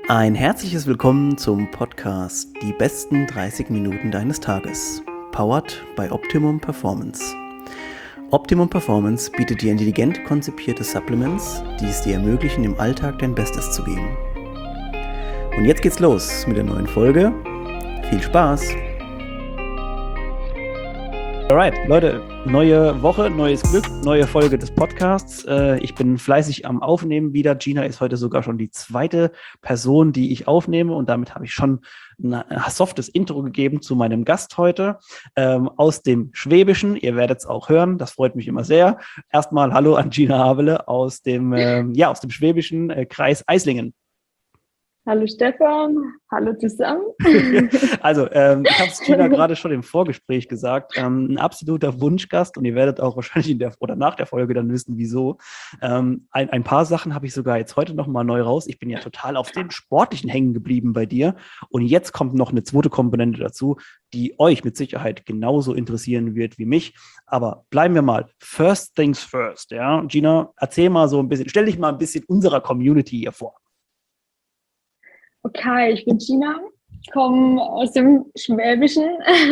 Ein herzliches Willkommen zum Podcast Die besten 30 Minuten deines Tages, powered by Optimum Performance. Optimum Performance bietet dir intelligent konzipierte Supplements, die es dir ermöglichen, im Alltag dein Bestes zu geben. Und jetzt geht's los mit der neuen Folge. Viel Spaß! Alright, Leute, neue Woche, neues Glück, neue Folge des Podcasts. Ich bin fleißig am Aufnehmen wieder. Gina ist heute sogar schon die zweite Person, die ich aufnehme, und damit habe ich schon ein softes Intro gegeben zu meinem Gast heute aus dem Schwäbischen. Ihr werdet es auch hören, das freut mich immer sehr. Erstmal Hallo an Gina Havele aus dem Schwäbischen Kreis Eislingen. Hallo Stefan, hallo zusammen. Also, ich habe es Gina gerade schon im Vorgespräch gesagt, ein absoluter Wunschgast, und ihr werdet auch wahrscheinlich nach der Folge dann wissen, wieso. Ein paar Sachen habe ich sogar jetzt heute nochmal neu raus. Ich bin ja total auf dem Sportlichen hängen geblieben bei dir, und jetzt kommt noch eine zweite Komponente dazu, die euch mit Sicherheit genauso interessieren wird wie mich. Aber bleiben wir mal first things first. Ja? Gina, erzähl mal so ein bisschen, stell dich mal ein bisschen unserer Community hier vor. Okay, ich bin Gina, komme aus dem Schwäbischen,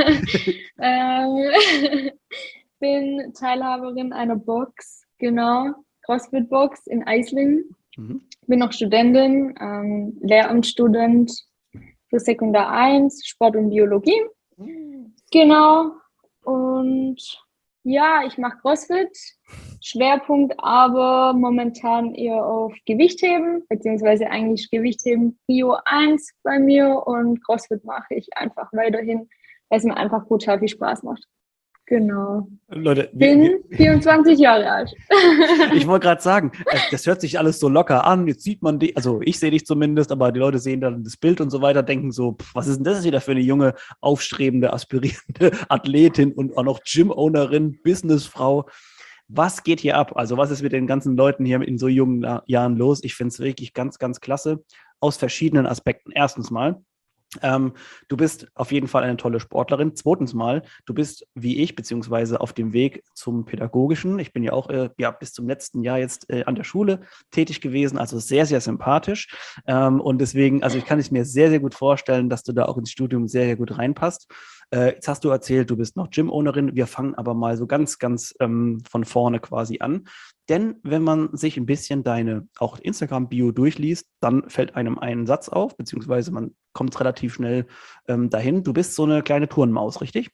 bin Teilhaberin einer Box, genau, CrossFit-Box in Eislingen. Bin noch Studentin, Lehramtsstudent für Sekundar 1, Sport und Biologie. Genau, und ja, ich mache CrossFit, Schwerpunkt aber momentan eher auf Gewichtheben, beziehungsweise eigentlich Gewichtheben Prio 1 bei mir, und CrossFit mache ich einfach weiterhin, weil es mir einfach brutal viel Spaß macht. Genau. Leute, bin 24 Jahre alt. Ich wollte gerade sagen, das hört sich alles so locker an. Jetzt sieht man dich, also ich sehe dich zumindest, aber die Leute sehen dann das Bild und so weiter, denken so, was ist denn das wieder für eine junge, aufstrebende, aspirierende Athletin und auch noch Gym-Ownerin, Businessfrau. Was geht hier ab? Also was ist mit den ganzen Leuten hier in so jungen Jahren los? Ich finde es wirklich ganz, ganz klasse, aus verschiedenen Aspekten. Erstens mal, du bist auf jeden Fall eine tolle Sportlerin. Zweitens mal, du bist wie ich, beziehungsweise auf dem Weg zum Pädagogischen. Ich bin ja auch bis zum letzten Jahr jetzt an der Schule tätig gewesen, also sehr, sehr sympathisch. Und deswegen, also ich kann es mir sehr, sehr gut vorstellen, dass du da auch ins Studium sehr, sehr gut reinpasst. Jetzt hast du erzählt, du bist noch Gym-Ownerin. Wir fangen aber mal so ganz, ganz von vorne quasi an. Denn wenn man sich ein bisschen deine auch Instagram-Bio durchliest, dann fällt einem ein Satz auf, beziehungsweise man kommt relativ schnell dahin. Du bist so eine kleine Turnmaus, richtig?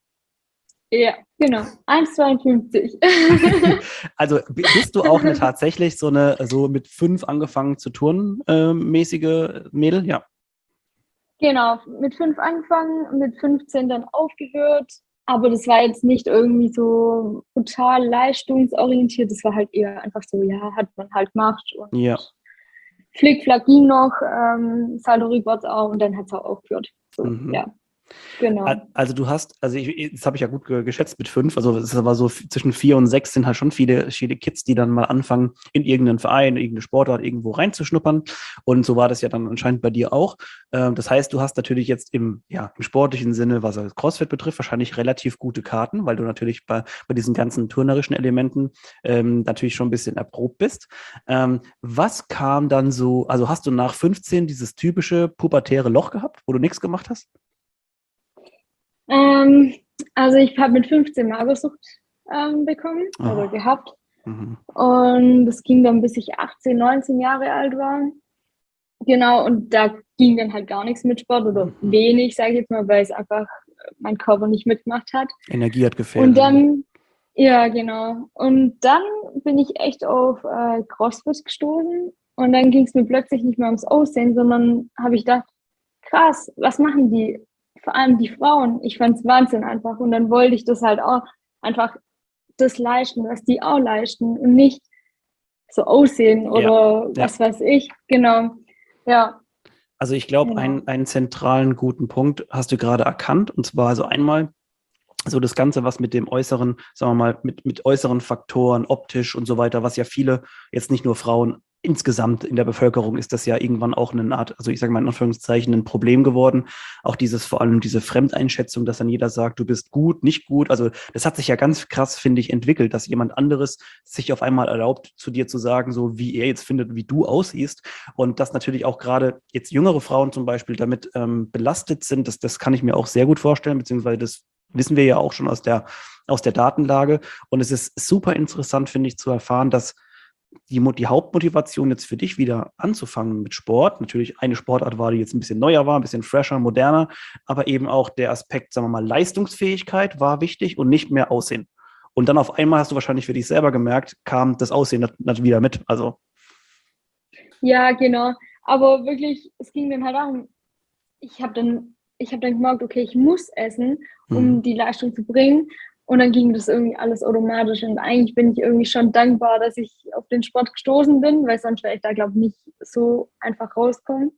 Ja, genau. 1,52. Also bist du auch tatsächlich so mit 5 angefangen zu turnen mäßige Mädel? Ja. Genau, mit 5 angefangen, mit 15 dann aufgehört. Aber das war jetzt nicht irgendwie so total leistungsorientiert. Das war halt eher einfach so, ja, hat man halt gemacht. Und ja. Flick-Flack ging noch, Salto rückwärts auch, und dann hat es auch aufgehört. So, ja. Genau. Also das habe ich ja gut geschätzt mit 5, also es ist aber so zwischen 4 und 6 sind halt schon viele Kids, die dann mal anfangen, in irgendeinen Verein, irgendeine Sportart irgendwo reinzuschnuppern, und so war das ja dann anscheinend bei dir auch. Das heißt, du hast natürlich jetzt im sportlichen Sinne, was CrossFit betrifft, wahrscheinlich relativ gute Karten, weil du natürlich bei diesen ganzen turnerischen Elementen natürlich schon ein bisschen erprobt bist. Was kam dann so, also hast du nach 15 dieses typische pubertäre Loch gehabt, wo du nichts gemacht hast? Also ich habe mit 15 Magersucht bekommen oder gehabt. Und das ging dann, bis ich 18, 19 Jahre alt war. Genau, und da ging dann halt gar nichts mit Sport oder wenig, sage ich jetzt mal, weil es einfach mein Körper nicht mitgemacht hat. Energie hat gefehlt. Und dann, ja genau, und dann bin ich echt auf CrossFit gestoßen, und dann ging es mir plötzlich nicht mehr ums Aussehen, sondern habe ich gedacht, krass, was machen die? Vor allem die Frauen. Ich fand es Wahnsinn einfach. Und dann wollte ich das halt auch einfach das leisten, was die auch leisten, und nicht so aussehen oder was weiß ich. Genau. Ja. Also ich glaube, einen zentralen guten Punkt hast du gerade erkannt. Und zwar also einmal so das Ganze, was mit dem äußeren, sagen wir mal, mit äußeren Faktoren, optisch und so weiter, was ja viele, jetzt nicht nur Frauen, insgesamt in der Bevölkerung ist das ja irgendwann auch eine Art, also ich sage mal in Anführungszeichen, ein Problem geworden. Auch vor allem diese Fremdeinschätzung, dass dann jeder sagt, du bist gut, nicht gut. Also das hat sich ja ganz krass, finde ich, entwickelt, dass jemand anderes sich auf einmal erlaubt, zu dir zu sagen, so wie er jetzt findet, wie du aussiehst. Und dass natürlich auch gerade jetzt jüngere Frauen zum Beispiel damit belastet sind, das kann ich mir auch sehr gut vorstellen, beziehungsweise das wissen wir ja auch schon aus der Datenlage. Und es ist super interessant, finde ich, zu erfahren, dass die Hauptmotivation jetzt für dich wieder anzufangen mit Sport, natürlich eine Sportart war, die jetzt ein bisschen neuer war, ein bisschen fresher, moderner, aber eben auch der Aspekt, sagen wir mal, Leistungsfähigkeit war wichtig und nicht mehr Aussehen. Und dann auf einmal hast du wahrscheinlich für dich selber gemerkt, kam das Aussehen wieder mit. Also Ja, genau. Aber wirklich, es ging dann halt darum, ich habe dann gemerkt, okay, ich muss essen, um die Leistung zu bringen. Und dann ging das irgendwie alles automatisch. Und eigentlich bin ich irgendwie schon dankbar, dass ich auf den Sport gestoßen bin, weil sonst wäre ich da, glaube ich, nicht so einfach rauskommen.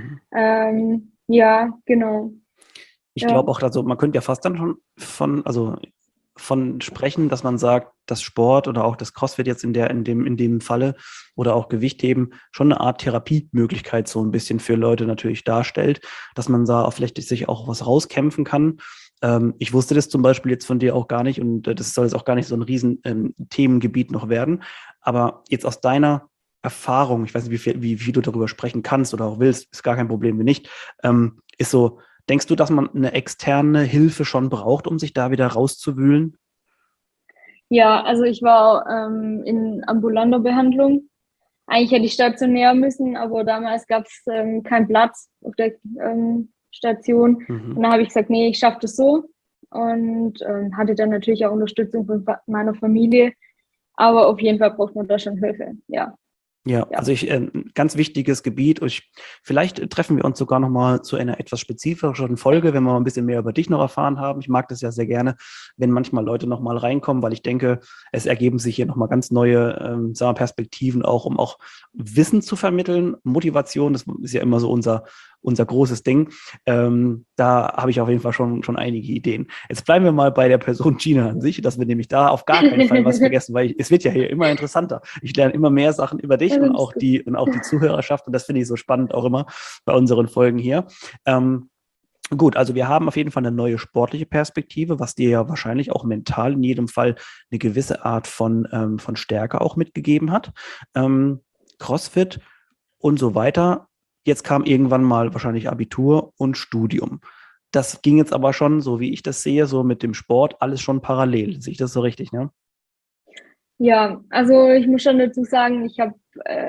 Ja, genau. Ich glaube auch, also man könnte ja fast dann schon von sprechen, dass man sagt, dass Sport oder auch das CrossFit jetzt in dem Falle oder auch Gewichtheben schon eine Art Therapiemöglichkeit so ein bisschen für Leute natürlich darstellt, dass man da vielleicht sich auch was rauskämpfen kann. Ich wusste das zum Beispiel jetzt von dir auch gar nicht und das soll jetzt auch gar nicht so ein riesen Themengebiet noch werden. Aber jetzt aus deiner Erfahrung, ich weiß nicht, wie viel du darüber sprechen kannst oder auch willst, ist gar kein Problem, wenn nicht, ist so, denkst du, dass man eine externe Hilfe schon braucht, um sich da wieder rauszuwühlen? Ja, also ich war in ambulanter Behandlung. Eigentlich hätte ich stationär müssen, aber damals gab es keinen Platz auf der Station. Und da habe ich gesagt, nee, ich schaffe das so. Und hatte dann natürlich auch Unterstützung von meiner Familie. Aber auf jeden Fall braucht man da schon Hilfe, ja. Ja, also ganz wichtiges Gebiet. Vielleicht treffen wir uns sogar noch mal zu einer etwas spezifischeren Folge, wenn wir mal ein bisschen mehr über dich noch erfahren haben. Ich mag das ja sehr gerne, wenn manchmal Leute noch mal reinkommen, weil ich denke, es ergeben sich hier noch mal ganz neue sagen wir, Perspektiven auch, um auch Wissen zu vermitteln, Motivation. Das ist ja immer so unser großes Ding. Da habe ich auf jeden Fall schon einige Ideen. Jetzt bleiben wir mal bei der Person Gina an sich, dass wir nämlich da auf gar keinen Fall was vergessen, weil es wird ja hier immer interessanter. Ich lerne immer mehr Sachen über dich und auch die Zuhörerschaft und das finde ich so spannend auch immer bei unseren Folgen hier. Gut, also wir haben auf jeden Fall eine neue sportliche Perspektive, was dir ja wahrscheinlich auch mental in jedem Fall eine gewisse Art von Stärke auch mitgegeben hat. CrossFit und so weiter. Jetzt kam irgendwann mal wahrscheinlich Abitur und Studium. Das ging jetzt aber schon, so wie ich das sehe, so mit dem Sport, alles schon parallel. Sehe ich das so richtig, ne? Ja, also ich muss schon dazu sagen, ich habe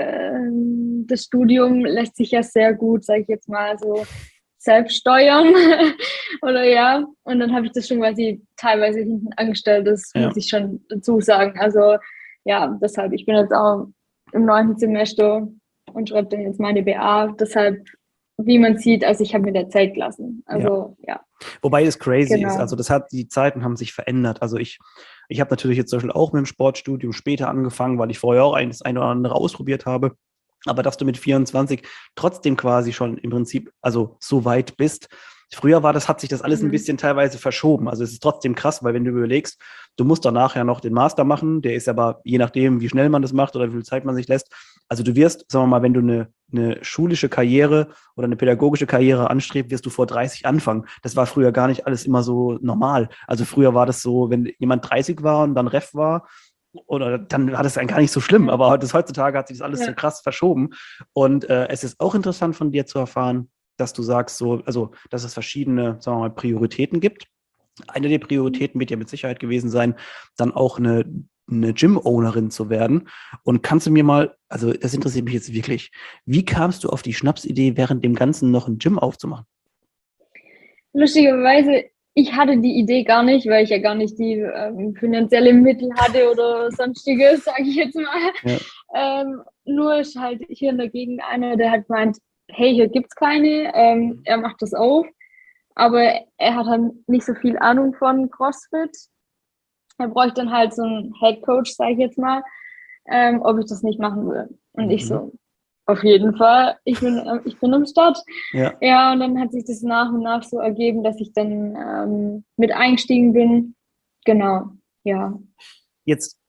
das Studium lässt sich ja sehr gut, sage ich jetzt mal, so selbst steuern oder ja. Und dann habe ich das schon quasi teilweise hinten angestellt, das muss ich schon dazu sagen. Also ja, deshalb, ich bin jetzt auch im 9. Semester und schreibe dann jetzt meine BA. Deshalb, wie man sieht, also ich habe mir der Zeit gelassen. Also ja. Wobei es crazy ist. Also die Zeiten haben sich verändert. Also ich habe natürlich jetzt zum Beispiel auch mit dem Sportstudium später angefangen, weil ich vorher auch das eine oder andere ausprobiert habe. Aber dass du mit 24 trotzdem quasi schon im Prinzip, also so weit bist. Früher hat sich das alles ein bisschen teilweise verschoben. Also es ist trotzdem krass, weil wenn du überlegst, du musst danach ja noch den Master machen, der ist aber je nachdem, wie schnell man das macht oder wie viel Zeit man sich lässt. Also du wirst, sagen wir mal, wenn du eine schulische Karriere oder eine pädagogische Karriere anstrebst, wirst du vor 30 anfangen. Das war früher gar nicht alles immer so normal. Also früher war das so, wenn jemand 30 war und dann Ref war, oder dann war das dann gar nicht so schlimm, aber heutzutage hat sich das alles so krass verschoben. Und es ist auch interessant von dir zu erfahren, dass du sagst, dass es verschiedene, sagen wir mal, Prioritäten gibt. Eine der Prioritäten wird ja mit Sicherheit gewesen sein, dann auch eine Gym-Ownerin zu werden. Und kannst du mir mal, also das interessiert mich jetzt wirklich, wie kamst du auf die Schnapsidee, während dem Ganzen noch ein Gym aufzumachen? Lustigerweise, ich hatte die Idee gar nicht, weil ich ja gar nicht die finanzielle Mittel hatte oder sonstiges, sage ich jetzt mal. Ja. Nur ist halt hier in der Gegend einer, der hat gemeint, hey, hier gibt's keine, er macht das auf, aber er hat halt nicht so viel Ahnung von CrossFit. Er bräuchte dann halt so einen Head Coach, sage ich jetzt mal, ob ich das nicht machen will. Und ich so, auf jeden Fall, ich bin am Start. Ja, und dann hat sich das nach und nach so ergeben, dass ich dann mit eingestiegen bin. Genau, ja. Jetzt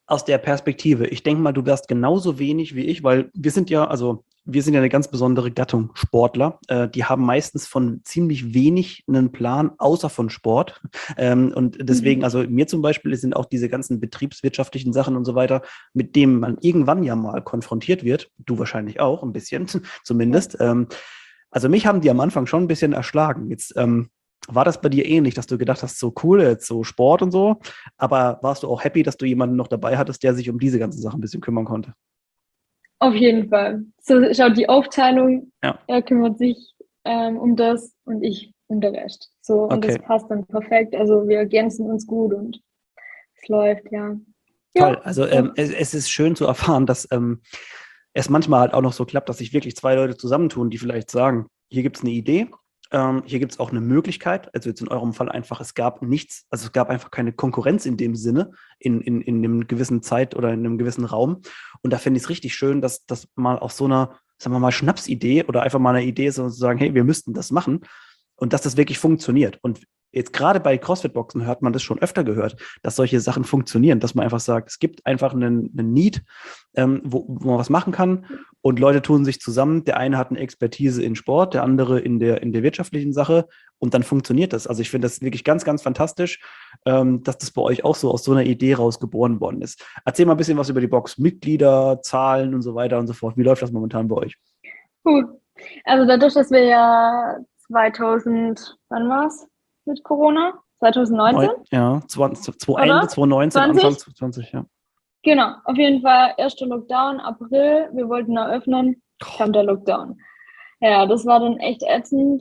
aus der Perspektive. Ich denke mal, du wärst genauso wenig wie ich, weil wir sind ja eine ganz besondere Gattung Sportler. Die haben meistens von ziemlich wenig einen Plan, außer von Sport. Und deswegen, also mir zum Beispiel sind auch diese ganzen betriebswirtschaftlichen Sachen und so weiter, mit denen man irgendwann ja mal konfrontiert wird. Du wahrscheinlich auch, ein bisschen zumindest. Ja. Also mich haben die am Anfang schon ein bisschen erschlagen. Jetzt war das bei dir ähnlich, dass du gedacht hast, so cool, jetzt so Sport und so, aber warst du auch happy, dass du jemanden noch dabei hattest, der sich um diese ganzen Sachen ein bisschen kümmern konnte? Auf jeden Fall. So schaut die Aufteilung, Ja. er kümmert sich um das und ich um den Rest. So, und Okay. das passt dann perfekt. Also wir ergänzen uns gut und es läuft, ja. Toll. Ja. Also es ist schön zu erfahren, dass es manchmal halt auch noch so klappt, dass sich wirklich zwei Leute zusammentun, die vielleicht sagen, hier gibt es eine Idee, hier gibt es auch eine Möglichkeit, also jetzt in eurem Fall einfach, es gab nichts, also es gab einfach keine Konkurrenz in dem Sinne, in einem gewissen Zeit oder in einem gewissen Raum. Und da finde ich es richtig schön, dass das mal auf so einer, sagen wir mal, Schnapsidee oder einfach mal eine Idee ist, so zu sagen, hey, wir müssten das machen und dass das wirklich funktioniert. Und jetzt gerade bei CrossFit-Boxen hört man das schon öfter gehört, dass solche Sachen funktionieren, dass man einfach sagt, es gibt einfach einen Need, wo man was machen kann und Leute tun sich zusammen. Der eine hat eine Expertise in Sport, der andere in der wirtschaftlichen Sache und dann funktioniert das. Also ich finde das wirklich ganz, ganz fantastisch, dass das bei euch auch so aus so einer Idee raus geboren worden ist. Erzähl mal ein bisschen was über die Box, Mitglieder, Zahlen und so weiter und so fort. Wie läuft das momentan bei euch? Gut. Also dadurch, dass wir ja 2000, wann war es mit Corona? 2019? Ja, 20, Ende 2019, 20? Anfang 2020, ja. Genau, auf jeden Fall erster Lockdown, April, wir wollten eröffnen, kam der Lockdown. Ja, das war dann echt ätzend.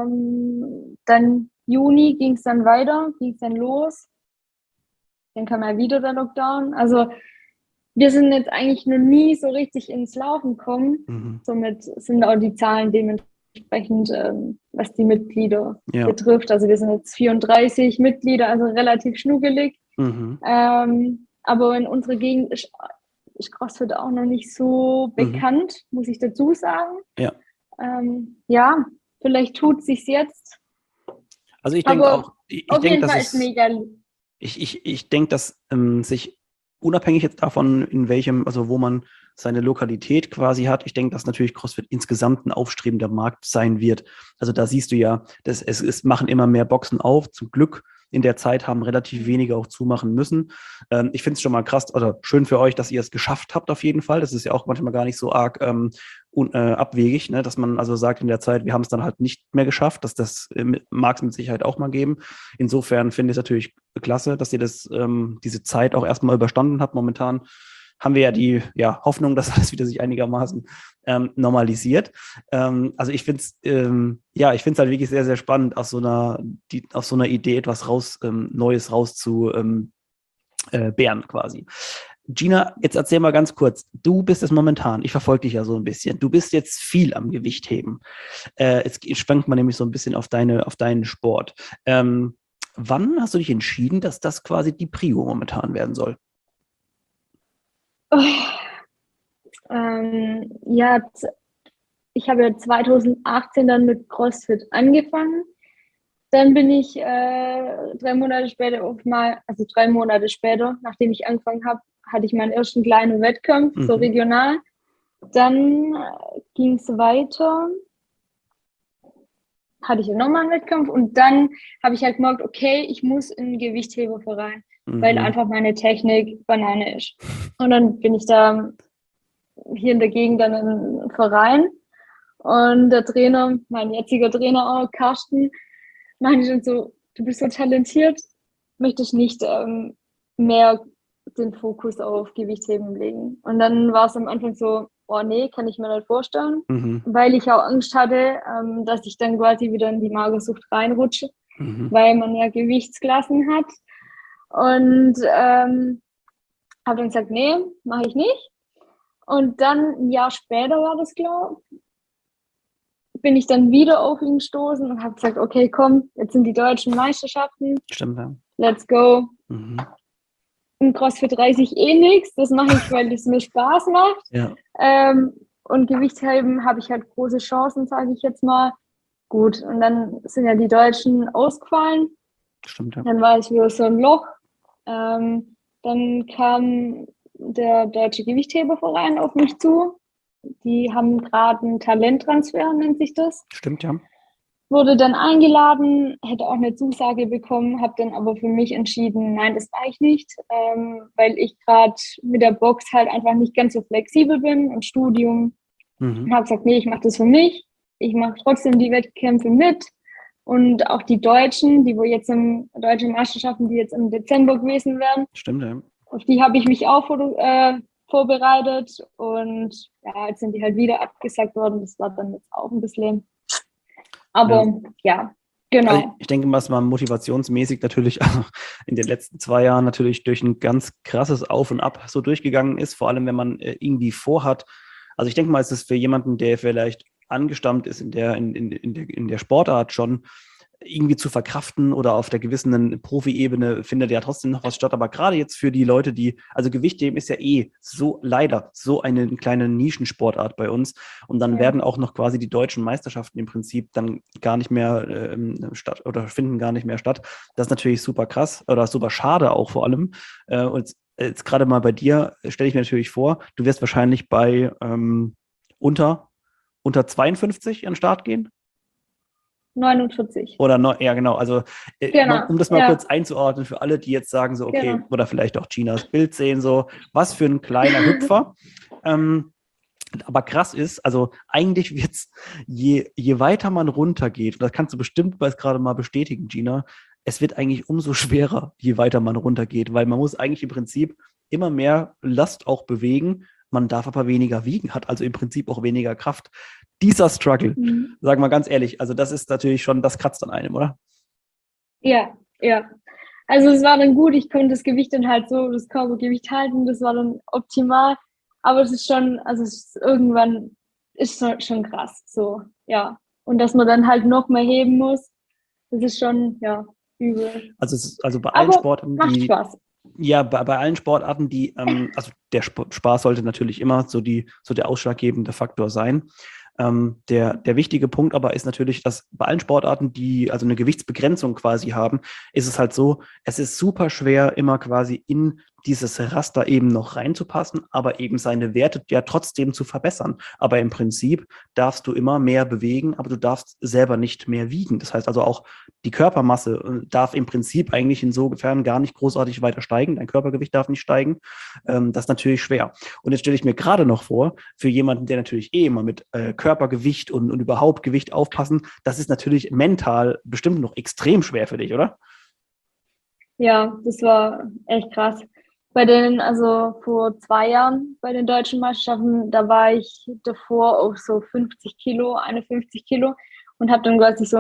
Dann Juni ging es dann weiter, ging es dann los. Dann kam ja wieder der Lockdown. Also wir sind jetzt eigentlich noch nie so richtig ins Laufen gekommen. Mhm. Somit sind auch die Zahlen dementsprechend, was die Mitglieder betrifft. Also wir sind jetzt 34 Mitglieder, also relativ schnuckelig. Mhm. Aber in unserer Gegend ist CrossFit auch noch nicht so bekannt, muss ich dazu sagen. Ja. Ja, vielleicht tut es sich jetzt. Also ich denke auch, auf jeden Fall ist mega. Ich denke, dass sich unabhängig jetzt davon, in welchem, also wo man seine Lokalität quasi hat, ich denke, dass natürlich CrossFit insgesamt ein aufstrebender Markt sein wird. Also da siehst du ja, es machen immer mehr Boxen auf, zum Glück. In der Zeit haben relativ wenige auch zumachen müssen. Ich finde es schon mal krass oder schön für euch, dass ihr es geschafft habt auf jeden Fall. Das ist ja auch manchmal gar nicht so arg abwegig, ne? Dass man also sagt in der Zeit, wir haben es dann halt nicht mehr geschafft. Das mag es mit Sicherheit auch mal geben. Insofern finde ich es natürlich klasse, dass ihr diese Zeit auch erstmal überstanden habt. Momentan haben wir ja die Hoffnung, dass alles wieder sich einigermaßen normalisiert. Also ich finde es ich finde es halt wirklich sehr, sehr spannend, aus so einer Idee etwas Neues rauszubeeren quasi. Gina, jetzt erzähl mal ganz kurz, du bist es momentan, ich verfolge dich ja so ein bisschen, du bist jetzt viel am Gewichtheben. Jetzt schwenkt man nämlich so ein bisschen auf deinen Sport. Wann hast du dich entschieden, dass das quasi die Prio momentan werden soll? Ich habe ja 2018 dann mit CrossFit angefangen. Dann bin ich 3 Monate später also 3 Monate später, nachdem ich angefangen habe, hatte ich meinen ersten kleinen Wettkampf, so regional. Dann ging es weiter, hatte ich nochmal einen Wettkampf und dann habe ich halt gemerkt, okay, ich muss in einen Gewichtheberverein, weil einfach meine Technik Banane ist. Und dann bin ich da hier in der Gegend dann in einen Verein und der Trainer, mein jetziger Trainer auch, Carsten, meinte schon so, du bist so talentiert, möchtest nicht mehr den Fokus auf Gewichtheben legen. Und dann war es am Anfang so, oh nee, kann ich mir nicht vorstellen, weil ich auch Angst hatte, dass ich dann quasi wieder in die Magersucht reinrutsche, weil man ja Gewichtsklassen hat. Und habe dann gesagt, nee, mache ich nicht. Und dann ein Jahr später war das, glaube ich, bin ich dann wieder auf ihn gestoßen und habe gesagt, okay, komm, jetzt sind die deutschen Meisterschaften. Stimmt, ja. Let's go. Im CrossFit reiße ich eh nichts. Das mache ich, weil es mir Spaß macht. Ja. Und Gewichtheben habe ich halt große Chancen, sage ich jetzt mal. Gut, und dann sind ja die Deutschen ausgefallen. Stimmt, ja. Dann war ich wieder so ein Loch. Dann kam der Deutsche Gewichtheberverein auf mich zu. Die haben gerade einen Talenttransfer, nennt sich das. Stimmt, ja. Wurde dann eingeladen, hätte auch eine Zusage bekommen, habe dann aber für mich entschieden, nein, das mache ich nicht, weil ich gerade mit der Box halt einfach nicht ganz so flexibel bin und Studium. Und habe gesagt, nee, ich mache das für mich. Ich mache trotzdem die Wettkämpfe mit. Und auch die Deutschen, die wo jetzt im deutschen Meisterschaften, die jetzt im Dezember gewesen wären. Stimmt, ja. Auf die habe ich mich auch vorbereitet. Und ja, jetzt sind die halt wieder abgesagt worden. Das war dann jetzt auch ein bisschen. Aber ja, genau. Also ich denke, was man motivationsmäßig natürlich in den letzten 2 Jahren natürlich durch ein ganz krasses Auf und Ab so durchgegangen ist, vor allem wenn man irgendwie vorhat. Also ich denke mal, es ist für jemanden, der vielleicht angestammt ist in der Sportart schon irgendwie zu verkraften oder auf der gewissen Profi-Ebene findet ja trotzdem noch was statt. Aber gerade jetzt für die Leute, also Gewichtheben ist ja leider so eine kleine Nischensportart bei uns. Und dann werden auch noch quasi die deutschen Meisterschaften im Prinzip dann gar nicht mehr statt oder finden gar nicht mehr statt. Das ist natürlich super krass oder super schade auch vor allem. Und jetzt gerade mal bei dir stelle ich mir natürlich vor, du wirst wahrscheinlich bei unter 52 an den Start gehen? 49. Oder ja, genau. Also, genau. um das mal kurz einzuordnen für alle, die jetzt sagen so, okay, genau. Oder vielleicht auch Ginas Bild sehen, so, was für ein kleiner Hüpfer. Aber krass ist, also eigentlich wird es, je weiter man runtergeht, und das kannst du bestimmt gerade mal bestätigen, Gina, es wird eigentlich umso schwerer, je weiter man runtergeht, weil man muss eigentlich im Prinzip immer mehr Last auch bewegen, man darf aber weniger wiegen, hat also im Prinzip auch weniger Kraft. Dieser Struggle, sagen wir ganz ehrlich, also das ist natürlich schon, das kratzt an einem, oder? Ja. Also es war dann gut, ich konnte das Gewicht dann halt so, das Körpergewicht halten, das war dann optimal, aber es ist schon, also irgendwann ist schon krass, so, ja. Und dass man dann halt noch mehr heben muss, das ist schon, ja, übel. Also bei allen Sportarten, macht Spaß. Ja, bei allen Sportarten, also der Spaß sollte natürlich immer so der ausschlaggebende Faktor sein. Der wichtige Punkt aber ist natürlich, dass bei allen Sportarten, die also eine Gewichtsbegrenzung quasi haben, ist es halt so, es ist super schwer, immer quasi in dieses Raster eben noch reinzupassen, aber eben seine Werte ja trotzdem zu verbessern. Aber im Prinzip darfst du immer mehr bewegen, aber du darfst selber nicht mehr wiegen. Das heißt also auch, die Körpermasse darf im Prinzip eigentlich insofern gar nicht großartig weiter steigen. Dein Körpergewicht darf nicht steigen. Das ist natürlich schwer. Und jetzt stelle ich mir gerade noch vor, für jemanden, der natürlich immer mit Körpergewicht und überhaupt Gewicht aufpassen, das ist natürlich mental bestimmt noch extrem schwer für dich, oder? Ja, das war echt krass. Also vor 2 Jahren bei den deutschen Meisterschaften, da war ich davor auf so 51 Kilo und habe dann quasi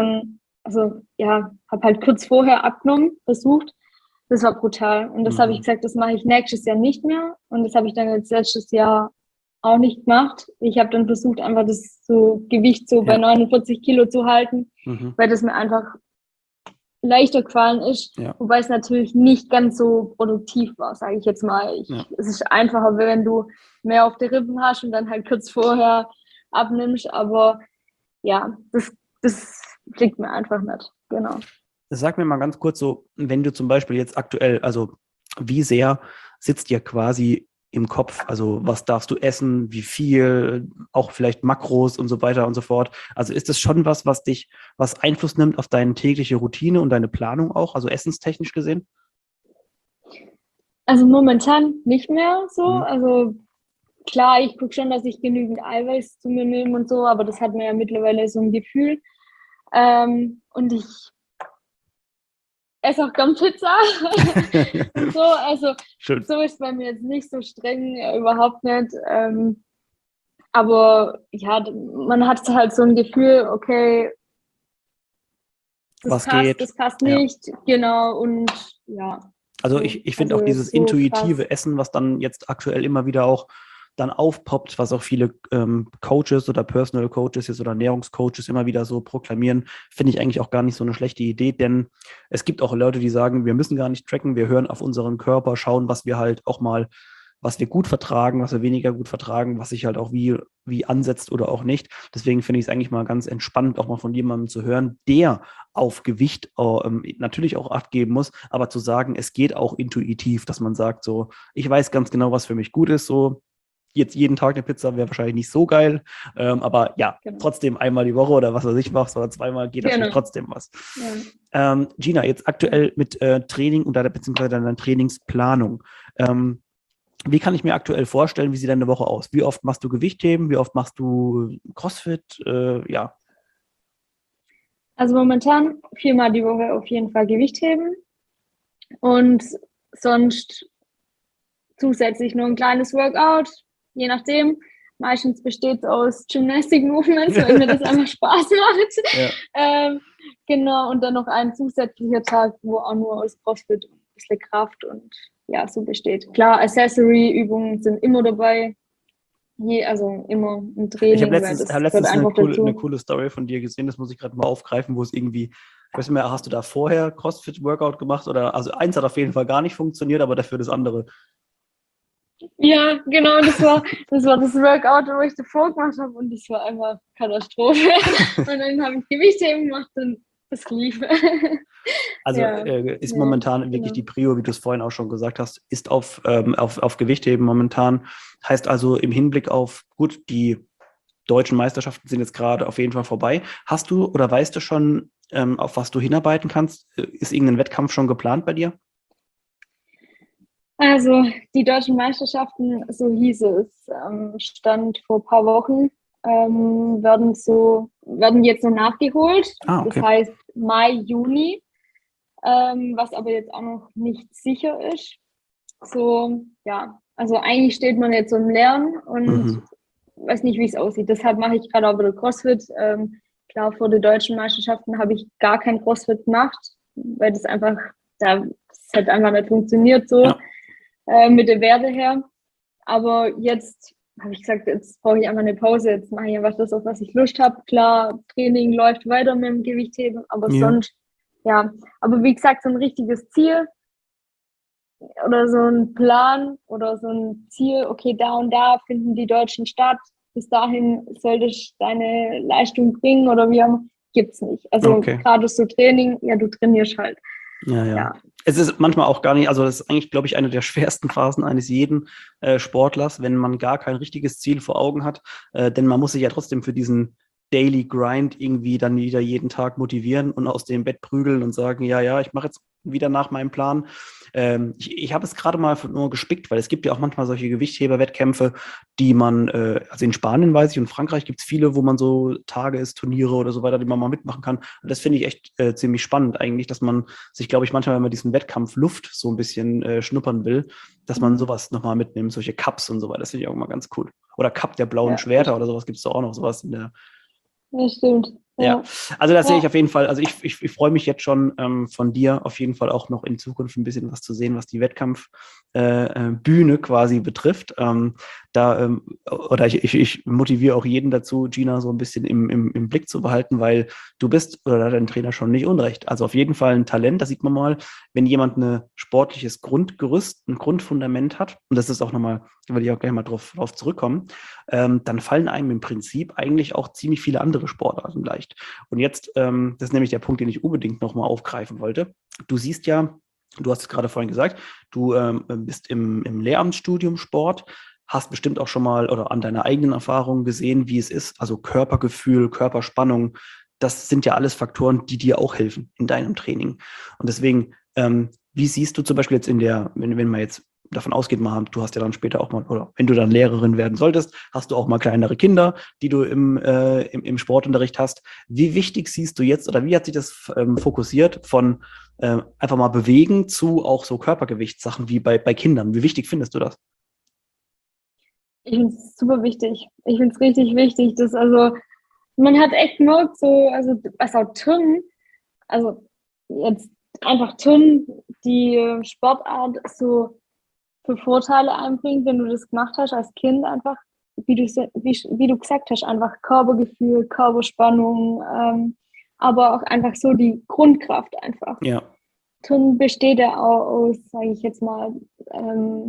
habe halt kurz vorher abgenommen, versucht. Das war brutal. Und das habe ich gesagt, das mache ich nächstes Jahr nicht mehr. Und das habe ich dann jetzt letztes Jahr auch nicht gemacht. Ich habe dann versucht, einfach das Gewicht bei 49 Kilo zu halten, weil das mir einfach leichter gefallen ist, wobei es natürlich nicht ganz so produktiv war, sage ich jetzt mal. Es ist einfacher, wenn du mehr auf die Rippen hast und dann halt kurz vorher abnimmst, aber ja, das liegt mir einfach nicht, genau. Sag mir mal ganz kurz so, wenn du zum Beispiel jetzt aktuell, also wie sehr sitzt dir quasi im Kopf, also was darfst du essen, wie viel, auch vielleicht Makros und so weiter und so fort. Also ist das schon was Einfluss nimmt auf deine tägliche Routine und deine Planung auch, also essenstechnisch gesehen? Also momentan nicht mehr so, also klar, ich gucke schon, dass ich genügend Eiweiß zu mir nehme und so, aber das hat mir ja mittlerweile so ein Gefühl. Und ich esse auch gern Pizza. So, also schön. So ist bei mir jetzt nicht so streng, überhaupt nicht. Aber ja, man hat halt so ein Gefühl, okay, das passt nicht, genau, und ja. Also ich finde auch dieses intuitive krass. Essen, was dann jetzt aktuell immer wieder auch dann aufpoppt, was auch viele Coaches oder Personal Coaches jetzt oder Ernährungscoaches immer wieder so proklamieren, finde ich eigentlich auch gar nicht so eine schlechte Idee, denn es gibt auch Leute, die sagen, wir müssen gar nicht tracken, wir hören auf unseren Körper, schauen, was wir halt auch mal was wir gut vertragen, was wir weniger gut vertragen, was sich halt auch wie ansetzt oder auch nicht. Deswegen finde ich es eigentlich mal ganz entspannt, auch mal von jemandem zu hören, der auf Gewicht natürlich auch Acht geben muss, aber zu sagen, es geht auch intuitiv, dass man sagt so, ich weiß ganz genau, was für mich gut ist, so jetzt jeden Tag eine Pizza wäre wahrscheinlich nicht so geil, aber ja, genau. Trotzdem einmal die Woche oder was weiß ich machst oder zweimal geht natürlich trotzdem was. Ja. Gina, jetzt aktuell mit Training und beziehungsweise deiner Trainingsplanung. Wie kann ich mir aktuell vorstellen, wie sieht deine Woche aus? Wie oft machst du Gewichtheben? Wie oft machst du CrossFit? Ja. Also momentan 4-mal die Woche auf jeden Fall Gewichtheben und sonst zusätzlich nur ein kleines Workout, je nachdem. Meistens besteht es aus Gymnastic Movements, weil mir das einfach Spaß macht. Ja. Genau, und dann noch ein zusätzlicher Tag, wo auch nur aus CrossFit und ein bisschen Kraft und ja, so besteht. Klar, Accessory-Übungen sind immer dabei. Also immer im Training. Ich habe letztens eine coole Story von dir gesehen, das muss ich gerade mal aufgreifen, wo es irgendwie, ich weiß nicht mehr, hast du da vorher CrossFit-Workout gemacht oder, also eins hat auf jeden Fall gar nicht funktioniert, aber dafür das andere. Ja, genau, das war das Workout, wo ich davor gemacht habe und das war einfach Katastrophe. Und dann habe ich Gewichtheben gemacht und das lief. Also ja, ist momentan wirklich die Prio, wie du es vorhin auch schon gesagt hast, ist auf Gewichtheben momentan. Heißt also im Hinblick auf, gut, die deutschen Meisterschaften sind jetzt gerade auf jeden Fall vorbei. Hast du oder weißt du schon, auf was du hinarbeiten kannst? Ist irgendein Wettkampf schon geplant bei dir? Also die deutschen Meisterschaften, so hieß es, stand vor ein paar Wochen, werden jetzt so nachgeholt. Okay. Das heißt Mai, Juni, was aber jetzt auch noch nicht sicher ist. So, ja, also eigentlich steht man jetzt so im Lernen und weiß nicht, wie es aussieht. Deshalb mache ich gerade auch wieder CrossFit. Klar, vor den deutschen Meisterschaften habe ich gar kein CrossFit gemacht, weil das hat einfach nicht funktioniert so. Ja. Mit der Werte her. Aber jetzt habe ich gesagt, jetzt brauche ich einfach eine Pause. Jetzt mache ich einfach das, auf was ich Lust habe. Klar, Training läuft weiter mit dem Gewichtheben, aber sonst, ja. Aber wie gesagt, so ein richtiges Ziel oder so ein Plan oder so ein Ziel, okay, da und da finden die Deutschen statt. Bis dahin solltest du deine Leistung bringen oder wie auch, gibt's nicht. Also gerade so Training, ja, du trainierst halt. Ja. Es ist manchmal auch gar nicht, also das ist eigentlich, glaube ich, eine der schwersten Phasen eines jeden Sportlers, wenn man gar kein richtiges Ziel vor Augen hat, denn man muss sich ja trotzdem für diesen Daily Grind irgendwie dann wieder jeden Tag motivieren und aus dem Bett prügeln und sagen, ja, ich mache jetzt wieder nach meinem Plan. Ich habe es gerade mal nur gespickt, weil es gibt ja auch manchmal solche Gewichtheber-Wettkämpfe, die man, also in Spanien weiß ich und Frankreich gibt es viele, wo man so Turniere oder so weiter, die man mal mitmachen kann. Und das finde ich echt ziemlich spannend eigentlich, dass man sich, glaube ich, manchmal, wenn man diesen Wettkampf Luft so ein bisschen schnuppern will, dass man sowas nochmal mitnimmt, solche Cups und so weiter. Das finde ich auch mal ganz cool. Oder Cup der blauen Schwerter oder sowas gibt es da auch noch, sowas in der. Ja, stimmt. Ja, also das sehe ich auf jeden Fall, also ich freue mich jetzt schon von dir auf jeden Fall auch noch in Zukunft ein bisschen was zu sehen, was die Wettkampfbühne quasi betrifft. Ich motiviere auch jeden dazu, Gina so ein bisschen im Blick zu behalten, weil du bist, oder dein Trainer schon nicht unrecht, also auf jeden Fall ein Talent, das sieht man mal, wenn jemand ein sportliches Grundgerüst, ein Grundfundament hat, und das ist auch nochmal, da würde ich auch gleich mal drauf zurückkommen, dann fallen einem im Prinzip eigentlich auch ziemlich viele andere Sportarten leicht. Und jetzt, das ist nämlich der Punkt, den ich unbedingt nochmal aufgreifen wollte. Du siehst ja, du hast es gerade vorhin gesagt, du bist im Lehramtsstudium Sport, hast bestimmt auch schon mal oder an deiner eigenen Erfahrung gesehen, wie es ist, also Körpergefühl, Körperspannung, das sind ja alles Faktoren, die dir auch helfen in deinem Training. Und deswegen, wie siehst du zum Beispiel jetzt wenn man jetzt davon ausgeht, du hast ja dann später auch mal, oder wenn du dann Lehrerin werden solltest, hast du auch mal kleinere Kinder, die du im Sportunterricht hast. Wie wichtig siehst du jetzt, oder wie hat sich das fokussiert von einfach mal bewegen zu auch so Körpergewichtssachen wie bei Kindern? Wie wichtig findest du das? Ich finde es super wichtig. Ich finde es richtig wichtig, dass man hat echt gemerkt, was auch Turnen, also jetzt einfach Turnen, die Sportart so für Vorteile einbringt, wenn du das gemacht hast als Kind einfach, wie du gesagt hast, einfach Körpergefühl, Körperspannung, aber auch einfach so die Grundkraft einfach. Ja. Turnen besteht ja auch aus, sage ich jetzt mal,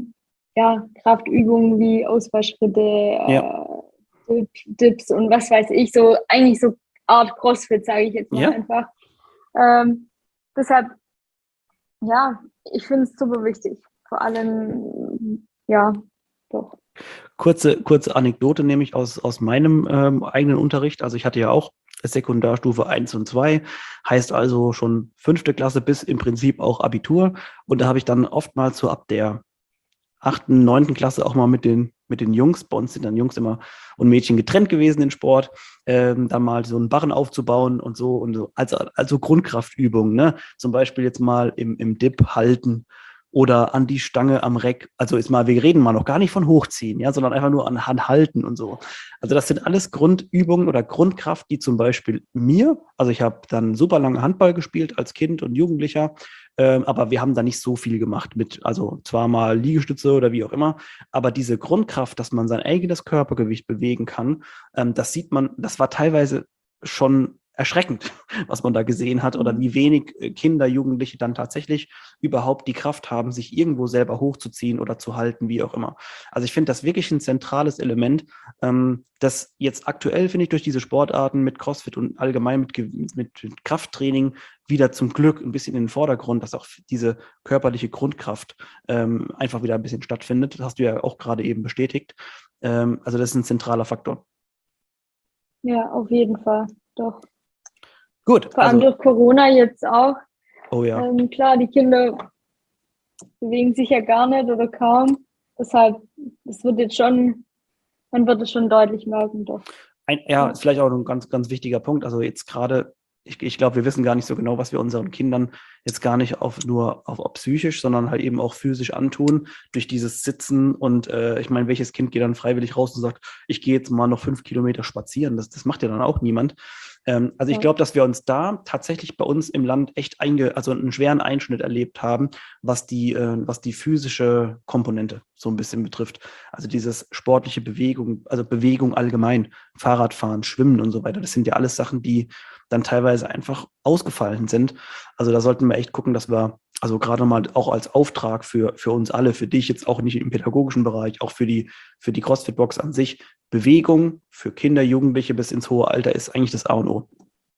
ja, Kraftübungen wie Ausfallschritte, Dips und was weiß ich, so eigentlich so Art CrossFit, sage ich jetzt mal einfach. Deshalb, ja, ich finde es super wichtig. Vor allem, ja, doch. Kurze Anekdote nämlich aus meinem eigenen Unterricht. Also ich hatte ja auch Sekundarstufe 1 und 2, heißt also schon 5. Klasse bis im Prinzip auch Abitur. Und da habe ich dann oftmals so ab der 8., 9. Klasse auch mal mit den Jungs, bei uns sind dann Jungs immer und Mädchen getrennt gewesen in Sport, dann mal so einen Barren aufzubauen und so, also Grundkraftübungen, ne? Zum Beispiel jetzt mal im Dip halten oder an die Stange am Reck, also wir reden mal noch gar nicht von Hochziehen, ja, sondern einfach nur an halten und so. Also das sind alles Grundübungen oder Grundkraft, die zum Beispiel also ich habe dann super lange Handball gespielt als Kind und Jugendlicher, aber wir haben da nicht so viel gemacht also zwar mal Liegestütze oder wie auch immer, aber diese Grundkraft, dass man sein eigenes Körpergewicht bewegen kann, das sieht man, das war teilweise schon erschreckend, was man da gesehen hat oder wie wenig Kinder, Jugendliche dann tatsächlich überhaupt die Kraft haben, sich irgendwo selber hochzuziehen oder zu halten, wie auch immer. Also ich finde das wirklich ein zentrales Element, das jetzt aktuell, finde ich, durch diese Sportarten mit CrossFit und allgemein mit Krafttraining wieder zum Glück ein bisschen in den Vordergrund, dass auch diese körperliche Grundkraft einfach wieder ein bisschen stattfindet. Das hast du ja auch gerade eben bestätigt. Also das ist ein zentraler Faktor. Ja, auf jeden Fall, doch. Gut. Vor allem durch Corona jetzt auch. Oh ja. Klar, die Kinder bewegen sich ja gar nicht oder kaum. Deshalb, man wird es schon deutlich merken, doch. Ist vielleicht auch ein ganz, ganz wichtiger Punkt. Also jetzt gerade, ich glaube, wir wissen gar nicht so genau, was wir unseren Kindern jetzt gar nicht nur auf psychisch, sondern halt eben auch physisch antun durch dieses Sitzen. Und ich meine, welches Kind geht dann freiwillig raus und sagt, ich gehe jetzt mal noch 5 Kilometer spazieren? Das macht ja dann auch niemand. Also ich glaube, dass wir uns da tatsächlich bei uns im Land echt also einen schweren Einschnitt erlebt haben, was die physische Komponente so ein bisschen betrifft. Also dieses sportliche Bewegung, also Bewegung allgemein, Fahrradfahren, Schwimmen und so weiter. Das sind ja alles Sachen, die dann teilweise einfach ausgefallen sind. Also da sollten wir echt gucken, dass wir, also gerade mal auch als Auftrag für uns alle, für dich jetzt auch nicht im pädagogischen Bereich, auch für die CrossFit-Box an sich, Bewegung für Kinder, Jugendliche bis ins hohe Alter ist eigentlich das A und O.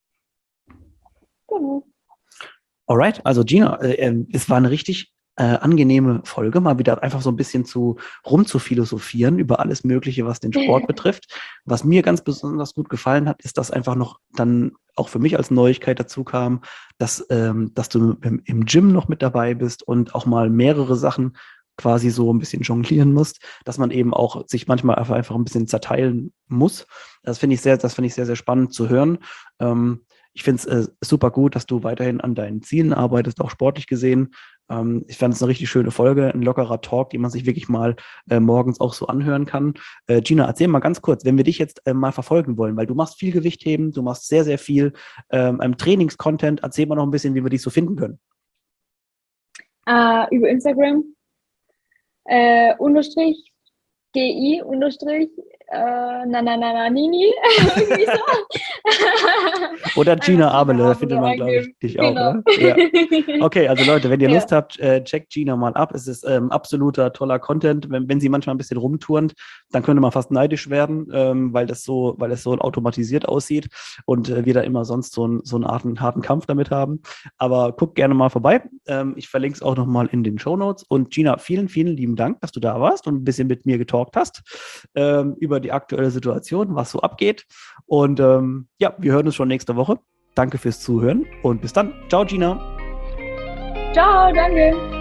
Genau. Alright, also Gina, es war eine richtig angenehme Folge, mal wieder einfach so ein bisschen rum zu philosophieren über alles Mögliche, was den Sport betrifft. Was mir ganz besonders gut gefallen hat, ist, dass einfach noch dann auch für mich als Neuigkeit dazu kam, dass du im Gym noch mit dabei bist und auch mal mehrere Sachen quasi so ein bisschen jonglieren musst, dass man eben auch sich manchmal einfach ein bisschen zerteilen muss. Das finde ich sehr, sehr spannend zu hören. Ich finde es super gut, dass du weiterhin an deinen Zielen arbeitest, auch sportlich gesehen. Ich fand es eine richtig schöne Folge, ein lockerer Talk, den man sich wirklich mal morgens auch so anhören kann. Gina, erzähl mal ganz kurz, wenn wir dich jetzt mal verfolgen wollen, weil du machst viel Gewichtheben, du machst sehr, sehr viel Trainingscontent. Erzähl mal noch ein bisschen, wie wir dich so finden können. Über Instagram. Unterstrich GI unterstrich Nini. Oder Gina Abele, da findet man, glaube ich, dich auch. Oder? Ja. Okay, also Leute, wenn ihr Lust habt, checkt Gina mal ab. Es ist absoluter toller Content. Wenn sie manchmal ein bisschen rumturnt, dann könnte man fast neidisch werden, weil es so automatisiert aussieht und wir da immer sonst so einen harten Kampf damit haben. Aber guckt gerne mal vorbei. Ich verlinke es auch nochmal in den Shownotes. Und Gina, vielen, vielen lieben Dank, dass du da warst und ein bisschen mit mir getalkt hast über die aktuelle Situation, was so abgeht. Und ja, wir hören uns schon nächste Woche. Danke fürs Zuhören und bis dann. Ciao, Gina. Ciao, danke.